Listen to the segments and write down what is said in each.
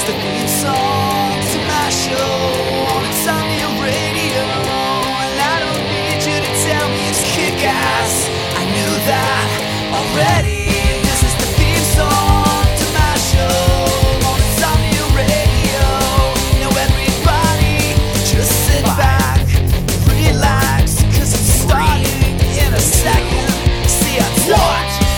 the theme song to my show on Insomnia Radio. And I don't need you to tell me it's kick-ass. I knew that already. This is the theme song to my show on Insomnia Radio. Now everybody just sit back, relax, cause it's starting in a second. See, I told you.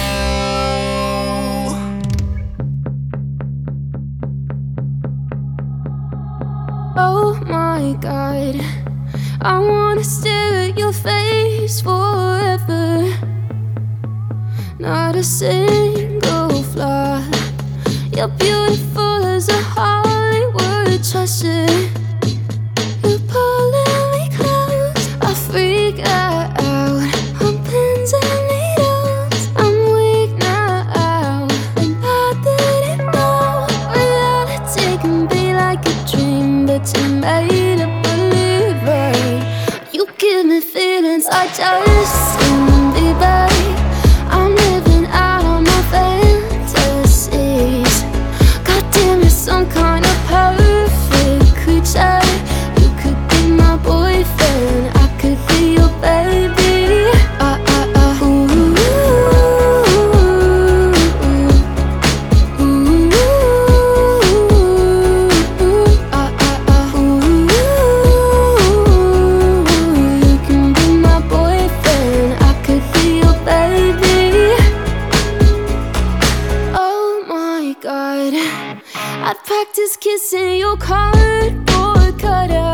Oh my God, I wanna stare at your face forever. Not a single flaw. You're beautiful as a Hollywood treasure. You're pulling me close, I freak out. On pins and needles, I'm weak now. And I didn't know reality can be like a dream, but you made a believer. You give me feelings I just can't be back. I'm living out on my fantasies. Goddamn, you're some kind of perfect creature. You could be my boyfriend, I could be your baby. Ooh, you can be my boyfriend, I could be your baby. Oh my God, I'd practice kissing your cardboard cutout.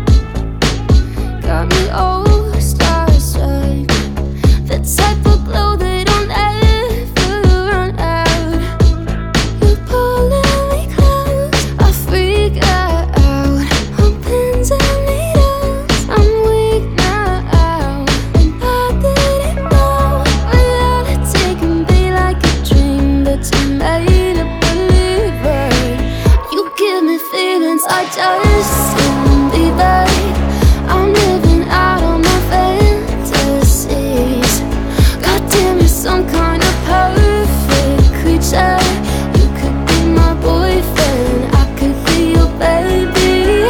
Got me all starstruck. The type of glow that don't ever run out. You're pulling me close, I freak out. On pins and needles, I'm weak now. And I didn't know reality can be like a dream, but you made a believer. You give me feelings I just can't be back. I'm living out on my fantasies. Goddamn, you're some kind of perfect creature. You could be my boyfriend, I could be your baby.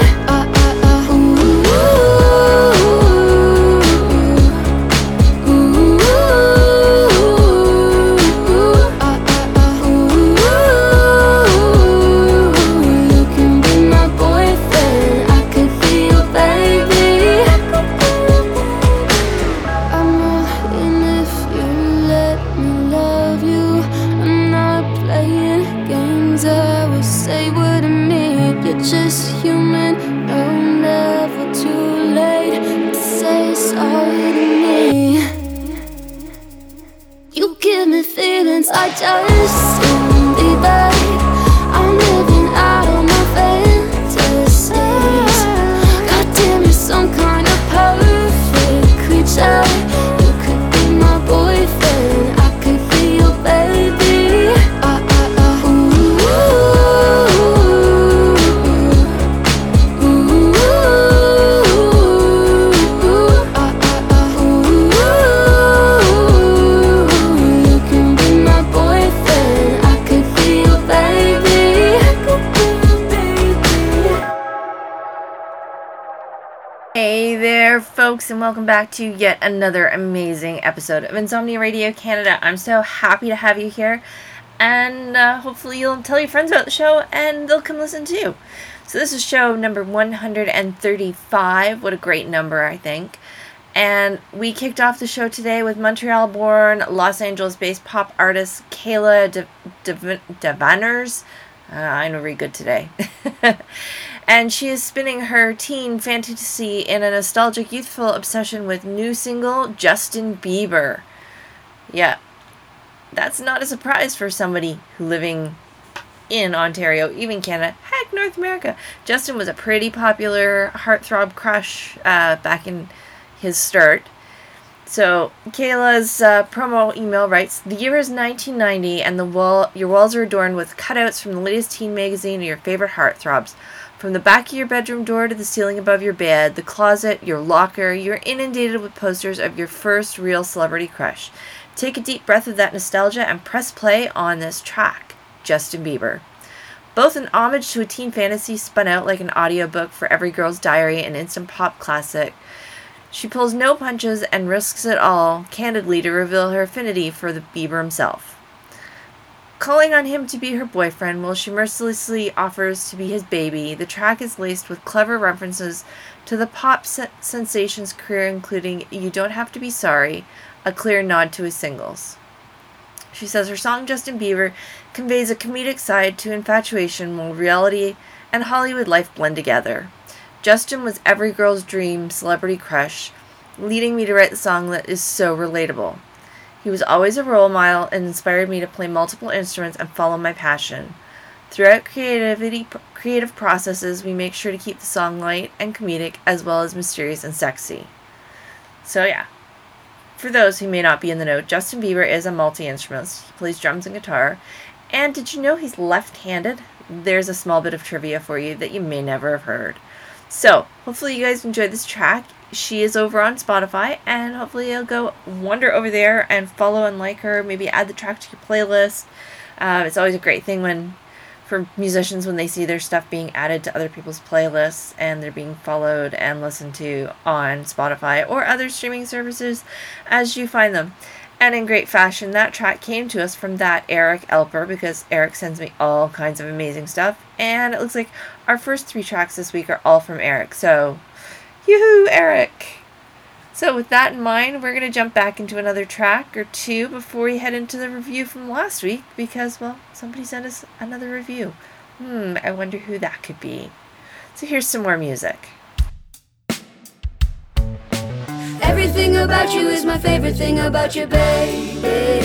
You can be my boyfriend, I could be your baby. I'm all in if you let me love you. I'm not playing games, I will say what I mean. You're just human, no, never too late to say sorry to me. You give me feelings I just can't be back. I'm living out on my fantasies. Goddamn, you're some kind of perfect creature. You could be my boyfriend, I could be your baby. You can be my boyfriend, I could be your baby. Hey there, folks, and welcome back to yet another amazing episode of Insomnia Radio Canada. I'm so happy to have you here, and hopefully you'll tell your friends about the show, and they'll come listen too. So this is show number 135. What a great number, I think. And we kicked off the show today with Montreal-born, Los Angeles-based pop artist Kayla Devanners. I'm really good today. And she is spinning her teen fantasy in a nostalgic, youthful obsession with new single Justin Bieber. Yeah, that's not a surprise for somebody living in Ontario, even Canada, heck, North America. Justin was a pretty popular heartthrob crush back in his start. So Kayla's promo email writes, "The year is 1990 and your walls are adorned with cutouts from the latest teen magazine of your favorite heartthrobs. From the back of your bedroom door to the ceiling above your bed, the closet, your locker, you're inundated with posters of your first real celebrity crush. Take a deep breath of that nostalgia and press play on this track, Justin Bieber." Both an homage to a teen fantasy spun out like an audiobook for every girl's diary and instant pop classic, she pulls no punches and risks it all, candidly, to reveal her affinity for the Bieber himself. Calling on him to be her boyfriend while she mercilessly offers to be his baby, the track is laced with clever references to the pop sensation's career, including You Don't Have to Be Sorry, a clear nod to his singles. She says her song Justin Bieber conveys a comedic side to infatuation while reality and Hollywood life blend together. Justin was every girl's dream celebrity crush, leading me to write the song that is so relatable. He was always a role model and inspired me to play multiple instruments and follow my passion. Throughout creative processes, we make sure to keep the song light and comedic as well as mysterious and sexy. So yeah, for those who may not be in the know, Justin Bieber is a multi-instrumentalist. He plays drums and guitar. And did you know he's left-handed? There's a small bit of trivia for you that you may never have heard. So, hopefully you guys enjoyed this track. She is over on Spotify, and hopefully you'll go wander over there and follow and like her. Maybe add the track to your playlist. It's always a great thing for musicians when they see their stuff being added to other people's playlists and they're being followed and listened to on Spotify or other streaming services as you find them. And in great fashion, that track came to us from that Eric Elper, because Eric sends me all kinds of amazing stuff. And it looks like our first 3 tracks this week are all from Eric. So, yoo-hoo, Eric! So with that in mind, we're going to jump back into another track or 2 before we head into the review from last week. Because, well, somebody sent us another review. I wonder who that could be. So here's some more music. Everything about you is my favorite thing about you, baby.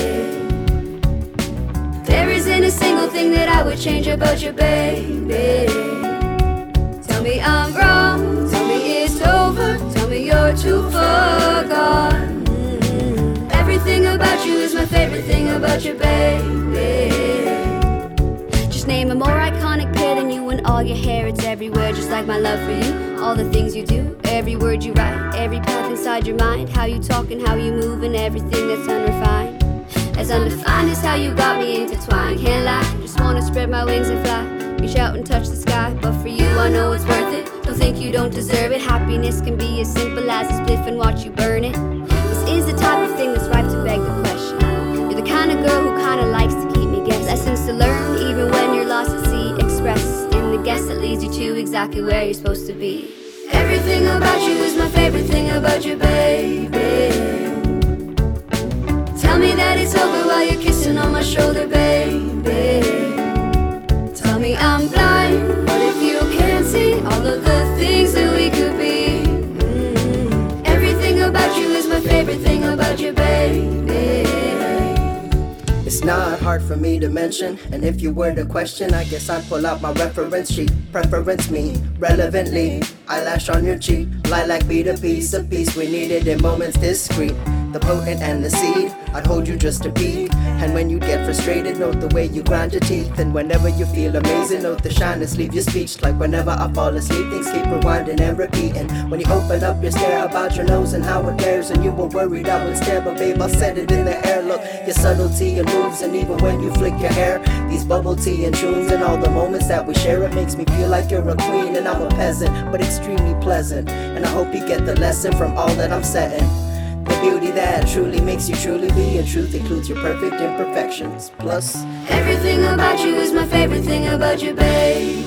There isn't a single thing that I would change about you, baby. Tell me I'm wrong, tell me it's over, tell me you're too far gone. Everything about you is my favorite thing about you, baby. Just name a more iconic pair than you and all your hair. It's everywhere, just like my love for you. All the things you do, every word you write, every path inside your mind. How you talk and how you move and everything that's unrefined. As undefined as how you got me intertwined. Can't lie, just wanna spread my wings and fly. Reach out and touch the sky, but for you I know it's worth it. Don't think you don't deserve it. Happiness can be as simple as a spliff and watch you burn it. This is the type of thing that's ripe to beg the question. You're the kind of girl who kinda likes to keep me guessing. Lessons to learn even when you're lost at sea. Express in the guess that leads you to exactly where you're supposed to be. Everything about you is my favorite thing about you, baby. Tell me that it's over while you're kissing on my shoulder, baby. Tell me I'm blind, but if you can't see all of the things that we could be. Everything about you is my favorite thing about you, baby. It's not hard for me to mention, and if you were to question, I guess I'd pull out my reference sheet. Preference me, relevantly, eyelash on your cheek. Lilac beat a piece we needed in moments discreet. The potent and the seed, I'd hold you just a peek. And when you get frustrated, note the way you grind your teeth. And whenever you feel amazing, note the shyness, leave your speech. Like whenever I fall asleep, things keep rewinding and repeating. When you open up your stare about your nose and how it tears, and you were worried I would stare, but babe, I said it in the air. Look, your subtlety and moves, and even when you flick your hair, these bubble tea and tunes and all the moments that we share, it makes me feel like you're a queen and I'm a peasant, but extremely pleasant. And I hope you get the lesson from all that I'm setting. The beauty that truly makes you truly be, and truth includes your perfect imperfections. Plus, everything about you is my favorite thing about you, baby.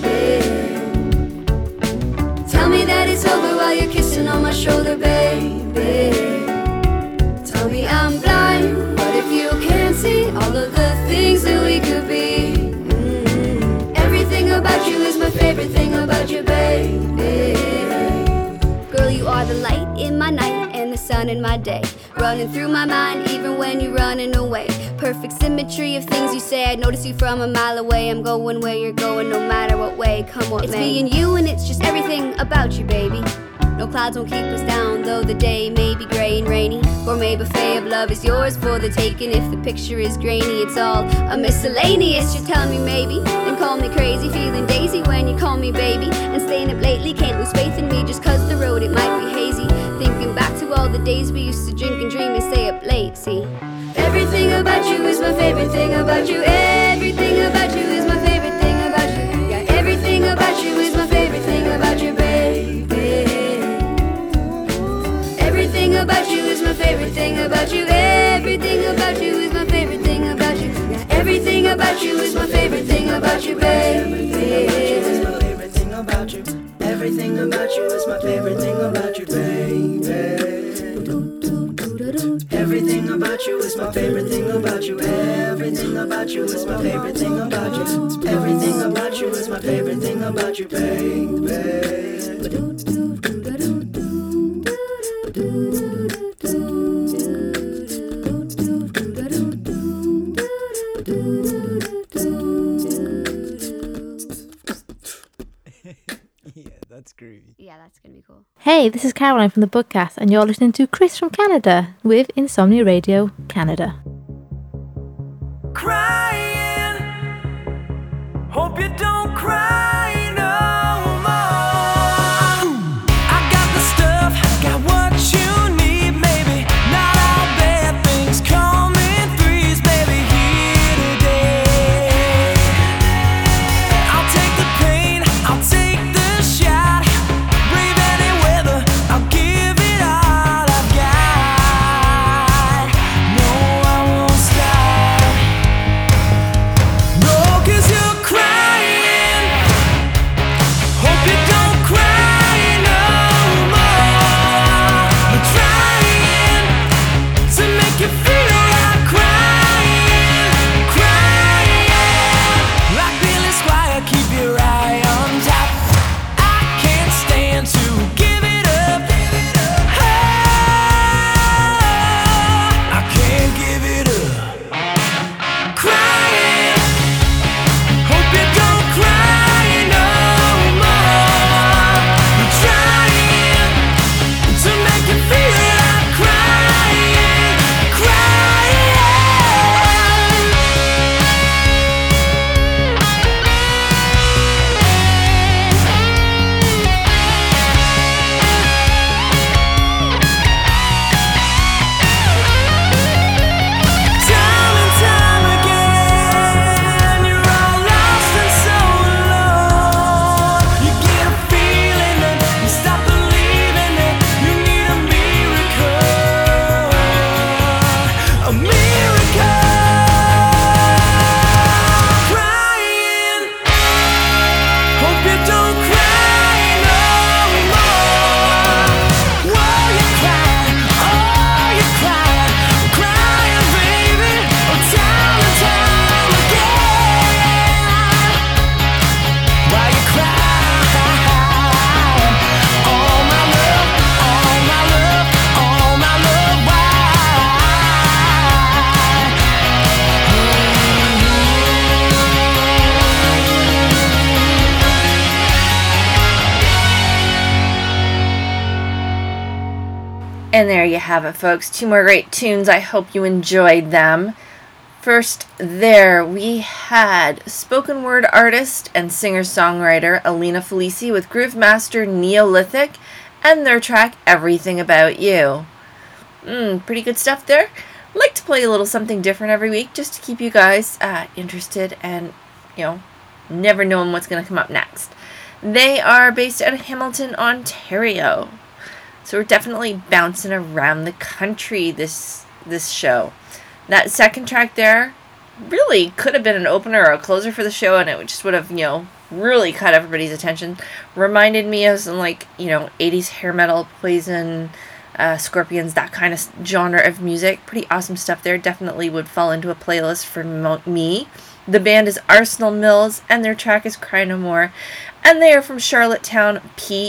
Tell me that it's over while you're kissing on my shoulder, baby. Tell me I'm blind, but if you can't see all of the things that we could be. Everything about you is my favorite thing about you, baby. Girl, you are the light in my night and the sun in my day. Running through my mind even when you're running away. Perfect symmetry of things you say. I notice you from a mile away. I'm going where you're going no matter what way. Come what may. It's me and you and it's just everything about you, baby. No clouds won't keep us down, though the day may be gray and rainy. Gourmet buffet of love is yours for the taking. If the picture is grainy, it's all a miscellaneous. You're telling me maybe, then call me crazy. Feeling daisy when you call me baby. And staying up lately, can't lose faith in me just cause the road, it might be hazy. Thinking back to all the days we used to drink and dream and stay up late, see. Everything about you is my favorite thing about you. Everything about you is my favorite thing about you. about you is my favorite thing about you, baby. Everything about you, everything about you is my favorite thing about you, baby. Everything about you is my favorite thing about you. Everything about you is my favorite thing about you. Everything about you is my favorite thing about you, baby. That's groovy. Yeah, that's gonna be cool. Hey, this is Caroline from the Bookcast, and you're listening to Chris from Canada with Insomnia Radio Canada. Crying, hope you don't cry no more. I got the stuff, got what you need, maybe not all bad things come in threes, baby, here today. I'll take the pain, I'll take the shot, brave any weather, I'll give it all I've got. No, I won't stop. No, 'cause you're crying. Hope you don't cry no more. We're trying to make you feel like crying, crying. Like Billy Squire, keep your eye on top. I can't stand to give it up. Oh, I can't give it up. Crying. Hope you don't cry no more. We're trying to make you feel like crying, crying. Time and time again, you're all lost and so alone. You get a feeling and you stop believing that you need a miracle, a miracle. Crying, hope you don't cry no more. Whoa, you cry, oh you cry, I'm crying, baby, oh time and time again. Why you cry? All my love, all my love, all my love, why? And there you have it, folks. 2 more great tunes. I hope you enjoyed them. First, there we had spoken word artist and singer-songwriter Alina Felici with Groove Master Neolithic and their track Everything About You. Pretty good stuff there. I like to play a little something different every week just to keep you guys interested and, never knowing what's going to come up next. They are based out of Hamilton, Ontario. So we're definitely bouncing around the country this show. That second track there really could have been an opener or a closer for the show, and it just would have, really caught everybody's attention. Reminded me of some, 80s hair metal, Poison, Scorpions, that kind of genre of music. Pretty awesome stuff there. Definitely would fall into a playlist for me. The band is Arsenal Mills, and their track is Cry No More. And they are from Charlottetown,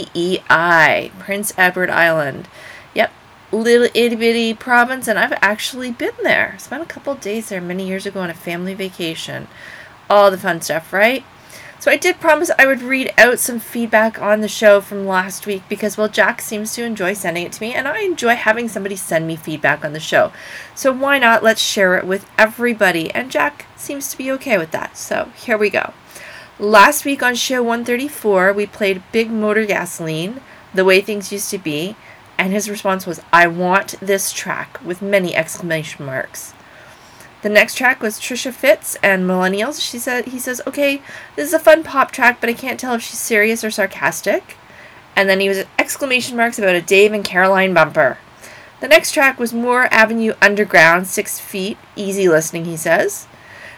PEI, Prince Edward Island. Yep, little itty-bitty province, and I've actually been there. Spent a couple days there many years ago on a family vacation. All the fun stuff, right? So I did promise I would read out some feedback on the show from last week because, well, Jack seems to enjoy sending it to me, and I enjoy having somebody send me feedback on the show. So why not? Let's share it with everybody, and Jack seems to be okay with that. So here we go. Last week on show 134, we played Big Motor Gasoline, The Way Things Used to Be, and his response was, I want this track, with many exclamation marks. The next track was Trisha Fitz and Millennials. He says, okay, this is a fun pop track, but I can't tell if she's serious or sarcastic. And then he was exclamation marks about a Dave and Caroline bumper. The next track was Moore Avenue Underground, 6 Feet, easy listening, he says.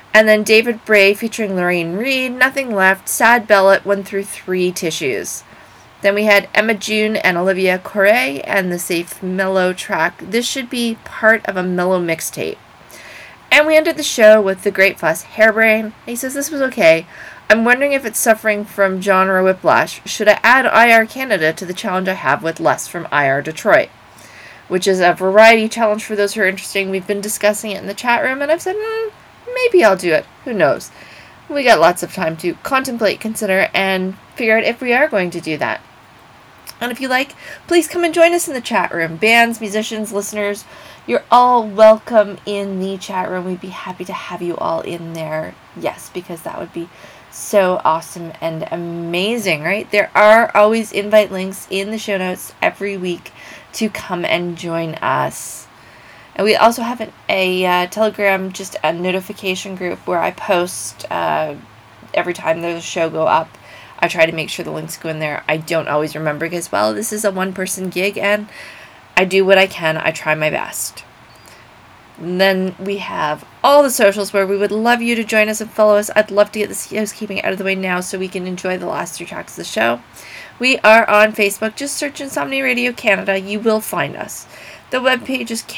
And then David Bray featuring Lorraine Reed, Nothing Left, Sad Bellet, 1 through 3 Tissues. Then we had Emma June and Olivia Correa and the Safe Mellow track, This Should Be Part of a Mellow Mixtape. And we ended the show with The Great Fuss, Hairbrain. He says this was okay. I'm wondering if it's suffering from genre whiplash. Should I add IR Canada to the challenge I have with Les from IR Detroit? Which is a variety challenge for those who are interested. We've been discussing it in the chat room, and I've said, maybe I'll do it. Who knows? We got lots of time to contemplate, consider, and figure out if we are going to do that. And if you like, please come and join us in the chat room. Bands, musicians, listeners, you're all welcome in the chat room. We'd be happy to have you all in there. Yes, because that would be so awesome and amazing, right? There are always invite links in the show notes every week to come and join us. And we also have a Telegram, just a notification group where I post every time there's a show go up. I try to make sure the links go in there. I don't always remember because, well, this is a one-person gig and I do what I can. I try my best. And then we have all the socials where we would love you to join us and follow us. I'd love to get this housekeeping out of the way now so we can enjoy the last 3 tracks of the show. We are on Facebook. Just search Insomnia Radio Canada. You will find us. The webpage is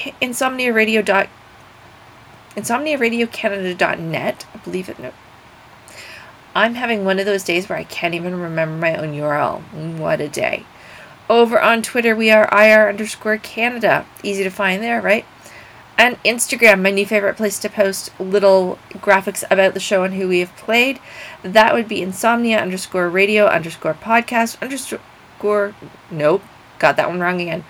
insomniaradiocanada.net. I believe it. No. I'm having one of those days where I can't even remember my own URL. What a day. Over on Twitter, we are IR_Canada. Easy to find there, right? And Instagram, my new favorite place to post little graphics about the show and who we have played. That would be Insomnia_radio_podcast_ nope, got that one wrong again.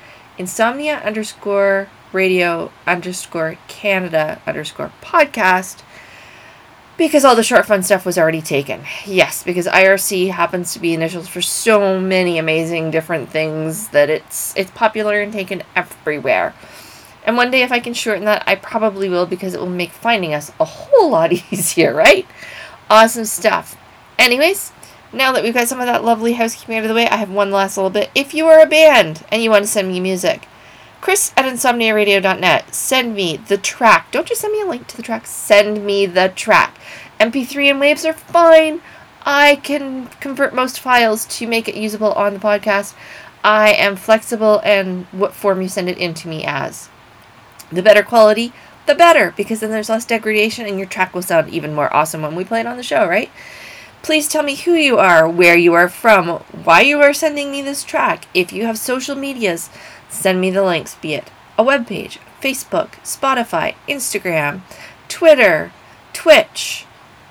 Insomnia_radio_Canada_podcast. Because all the short fun stuff was already taken. Yes, because IRC happens to be initials for so many amazing different things that it's popular and taken everywhere. And one day if I can shorten that, I probably will because it will make finding us a whole lot easier, right? Awesome stuff. Anyways, now that we've got some of that lovely housekeeping out of the way, I have one last little bit. If you are a band and you want to send me music, Chris@insomniaradio.net. Send me the track. Don't just send me a link to the track. Send me the track. MP3 and waves are fine. I can convert most files to make it usable on the podcast. I am flexible and what form you send it into me as. The better quality, the better, because then there's less degradation and your track will sound even more awesome when we play it on the show, right? Please tell me who you are, where you are from, why you are sending me this track. If you have social medias, send me the links, be it a webpage, Facebook, Spotify, Instagram, Twitter, Twitch,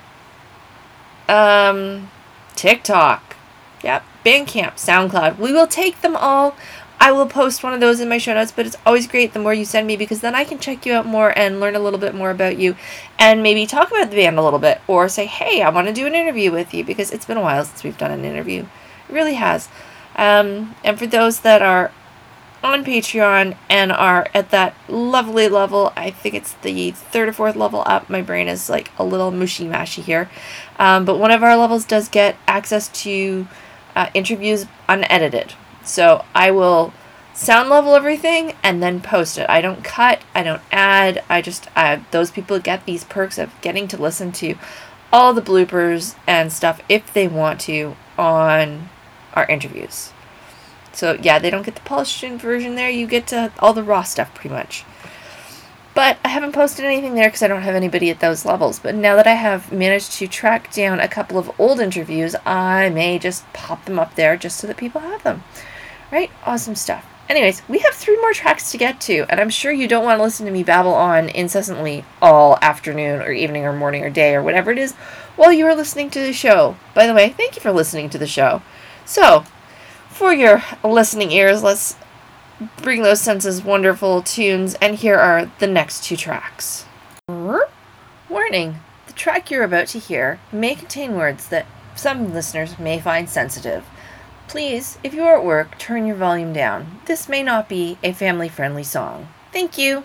TikTok, yep, Bandcamp, SoundCloud. We will take them all. I will post one of those in my show notes, but it's always great the more you send me because then I can check you out more and learn a little bit more about you and maybe talk about the band a little bit or say, hey, I want to do an interview with you because it's been a while since we've done an interview. It really has. And for those that are on Patreon and are at that lovely level, I think it's the 3rd or 4th level up. My brain is like a little mushy-mashy here. But one of our levels does get access to interviews unedited. So I will sound level everything and then post it. I don't cut, I don't add, those people get these perks of getting to listen to all the bloopers and stuff if they want to on our interviews. So yeah, they don't get the polished version there, you get to all the raw stuff pretty much. But I haven't posted anything there because I don't have anybody at those levels. But now that I have managed to track down a couple of old interviews, I may just pop them up there just so that people have them. Right? Awesome stuff. Anyways, we have 3 more tracks to get to, and I'm sure you don't want to listen to me babble on incessantly all afternoon or evening or morning or day or whatever it is while you are listening to the show. By the way, thank you for listening to the show. So, for your listening ears, let's bring those senses wonderful tunes, and here are the next 2 tracks. Warning, the track you're about to hear may contain words that some listeners may find sensitive. Please, if you are at work, turn your volume down. This may not be a family-friendly song. Thank you.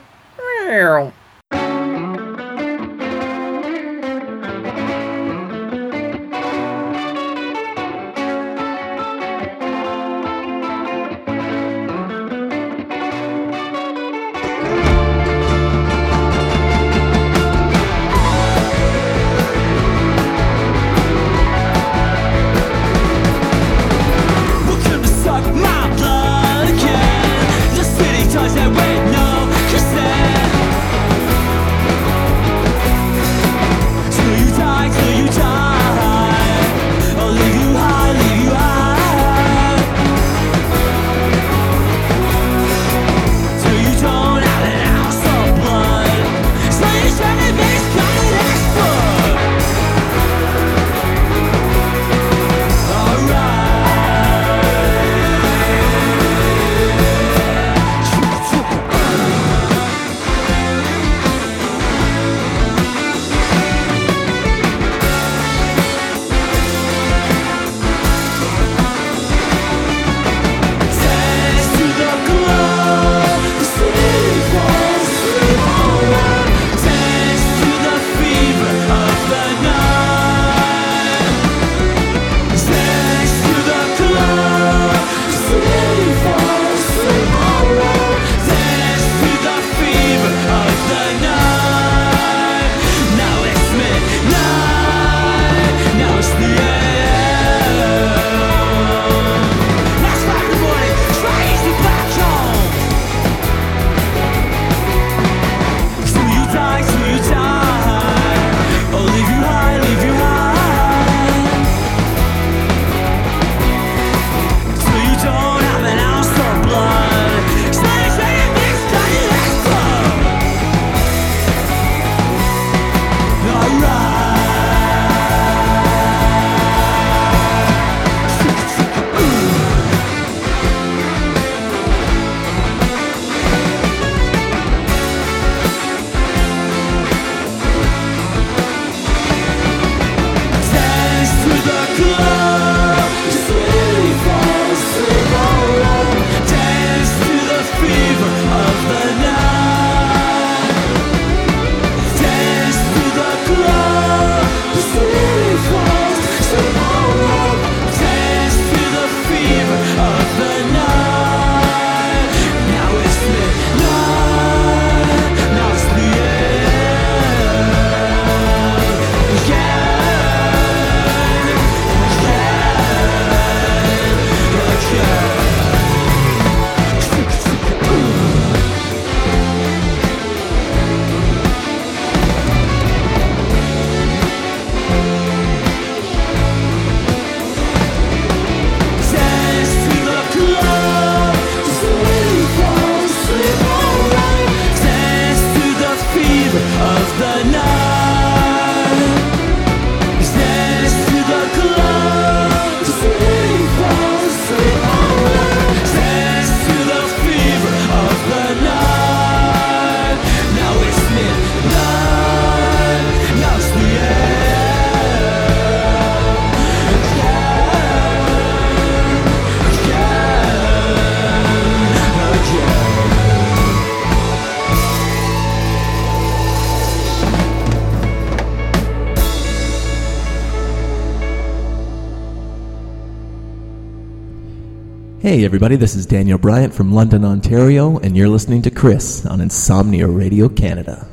Hey everybody, this is Daniel Bryant from London, Ontario, and you're listening to Chris on Insomnia Radio Canada.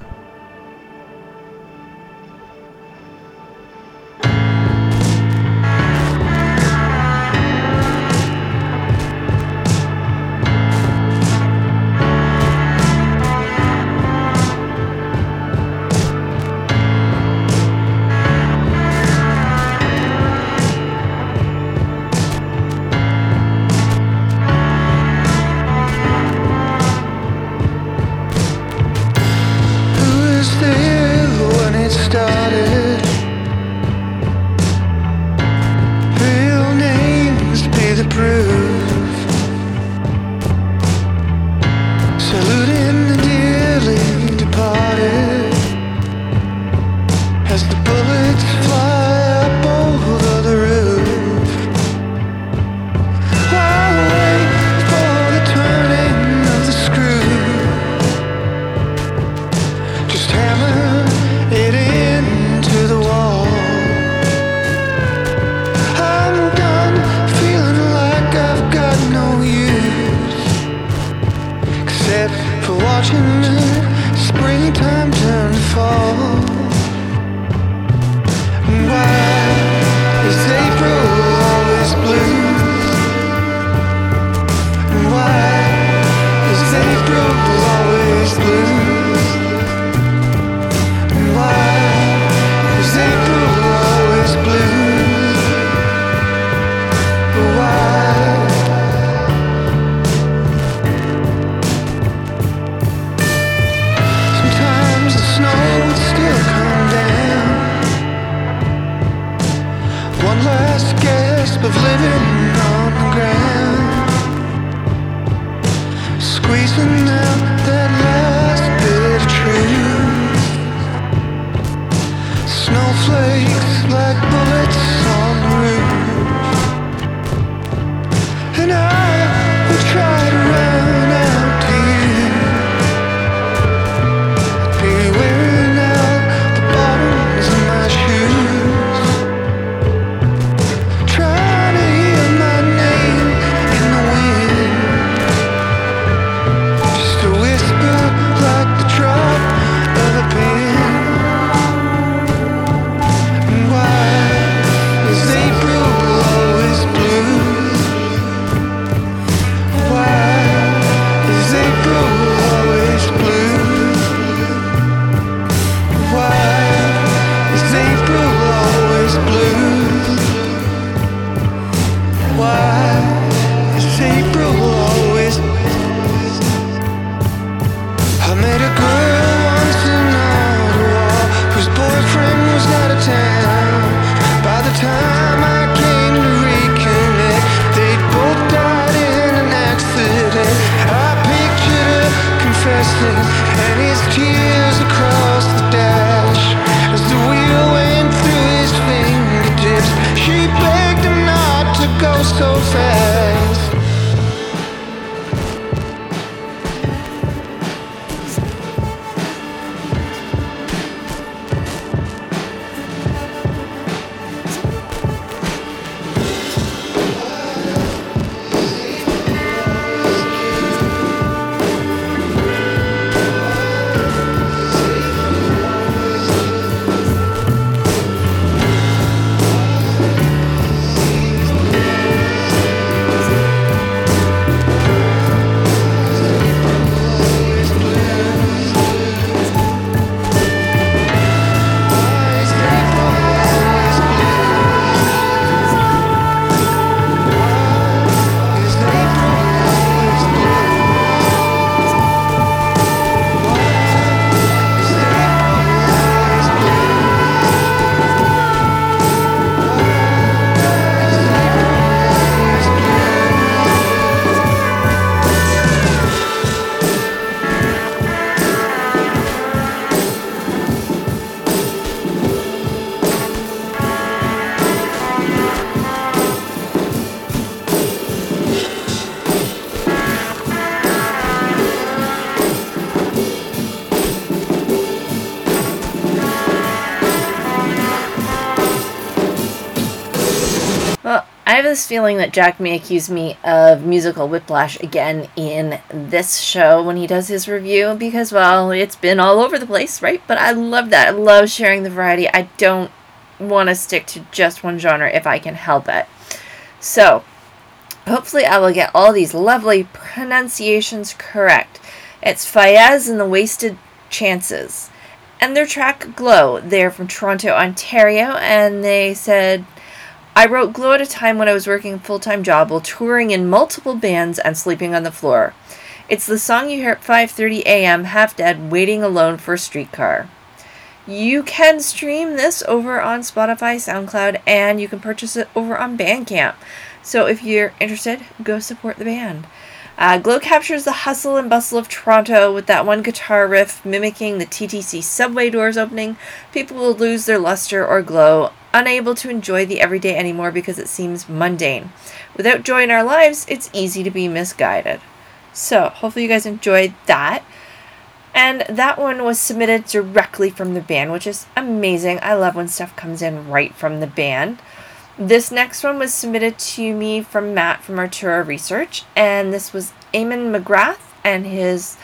Well, I have this feeling that Jack may accuse me of musical whiplash again in this show when he does his review because, well, it's been all over the place, right? But I love that. I love sharing the variety. I don't want to stick to just one genre if I can help it. So, hopefully I will get all these lovely pronunciations correct. It's Fayez and the Wasted Chances. And their track, Glow. They're from Toronto, Ontario, and they said, I wrote Glow at a time when I was working a full-time job while touring in multiple bands and sleeping on the floor. It's the song you hear at 5:30 a.m., half dead, waiting alone for a streetcar. You can stream this over on Spotify, SoundCloud, and you can purchase it over on Bandcamp. So if you're interested, go support the band. Glow captures the hustle and bustle of Toronto with that one guitar riff mimicking the TTC subway doors opening. People will lose their luster or glow, unable to enjoy the everyday anymore because it seems mundane. Without joy in our lives, it's easy to be misguided. So, hopefully you guys enjoyed that. And that one was submitted directly from the band, which is amazing. I love when stuff comes in right from the band. This next one was submitted to me from Matt from Artura Research, and this was Eamon McGrath and his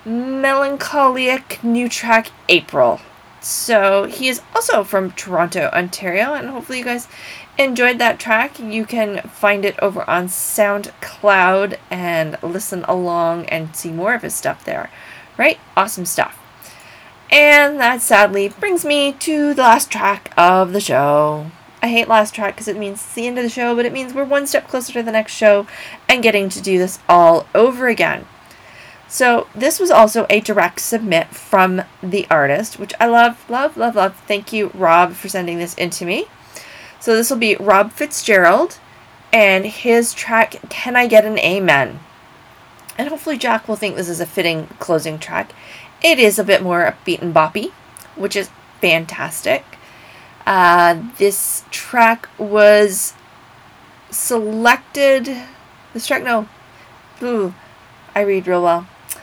melancholic new track, April. So he is also from Toronto, Ontario, and hopefully you guys enjoyed that track. You can find it over on SoundCloud and listen along and see more of his stuff there. Right? Awesome stuff. And that sadly brings me to the last track of the show. I hate last track because it means it's the end of the show, but it means we're one step closer to the next show and getting to do this all over again. So this was also a direct submit from the artist, which I love, love, love, love. Thank you, Rob, for sending this in to me. So this will be Rob Fitzgerald and his track, Can I Get an Amen? And hopefully Jack will think this is a fitting closing track. It is a bit more upbeat and boppy, which is fantastic. This track was selected. I read real well.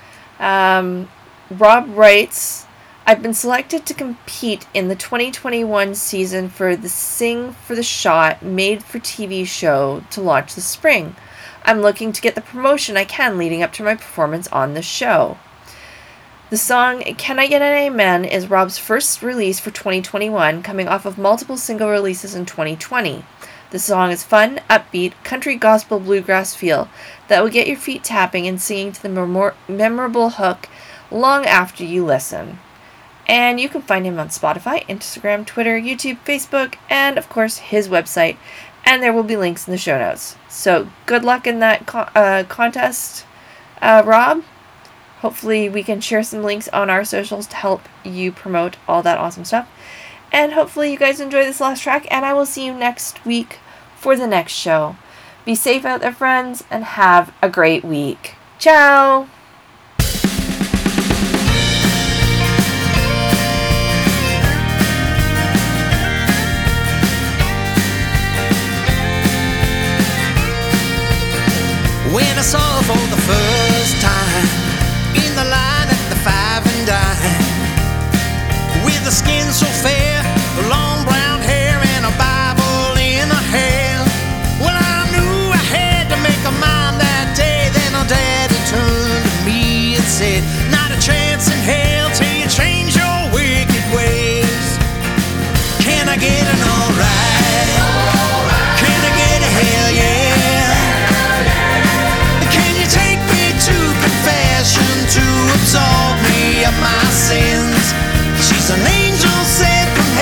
Rob writes, I've been selected to compete in the 2021 season for the Sing for the Shot made for TV show to launch this spring. I'm looking to get the promotion I can leading up to my performance on the show. The song Can I Get an Amen is Rob's first release for 2021, coming off of multiple single releases in 2020. The song is fun, upbeat, country gospel bluegrass feel that will get your feet tapping and singing to the memorable hook long after you listen. And you can find him on Spotify, Instagram, Twitter, YouTube, Facebook, and of course his website. And there will be links in the show notes. So good luck in that contest, Rob. Hopefully we can share some links on our socials to help you promote all that awesome stuff. And hopefully you guys enjoy this last track, and I will see you next week for the next show. Be safe out there, friends, and have a great week. Ciao! When I saw her for the first time in the line at the 5 and Dime, with the skin so fair, the long brown hair, and a Bible in her hand. Well, I knew I had to make a mind that day. Then her daddy turned to me and said, not a chance in hell till you change your wicked ways. Can I get an alright? Can I get a hell yeah? Can you take me to confession to absolve me of my sins? She's an angel sent from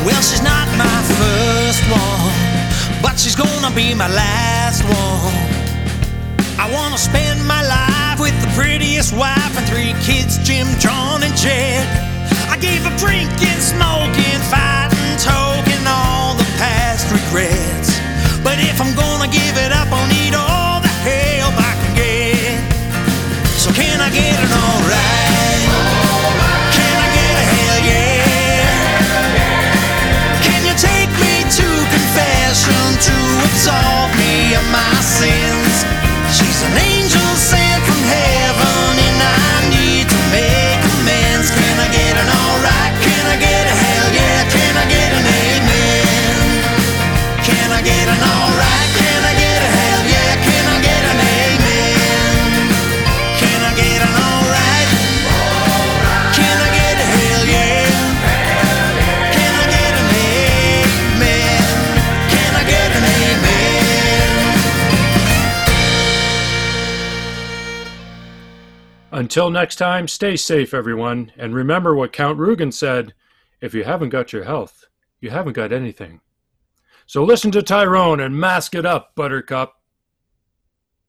Well, she's not my first one, but she's gonna be my last one. I wanna spend my life with the prettiest wife and 3 kids, Jim, John, and Jed. I gave her drinking, smoking, fighting, toking all the past regrets. But if I'm gonna give it up, I'll need all the help I can get. So can I get an alright? Can I get a hell yeah? Can you take me to confession to absolve me of my sins? She's an angel sent from heaven and I need to make amends. Can I get an alright? Can I get a hell yeah? Can I get an amen? Can I get an alright? Can I get a hell yeah? Can I get an amen? Can I get an alright? Can I get a hell yeah? Can I get an amen? Can I get an amen? Until next time, stay safe, everyone, and remember what Count Rugen said, if you haven't got your health, you haven't got anything. So listen to Tyrone and mask it up, Buttercup.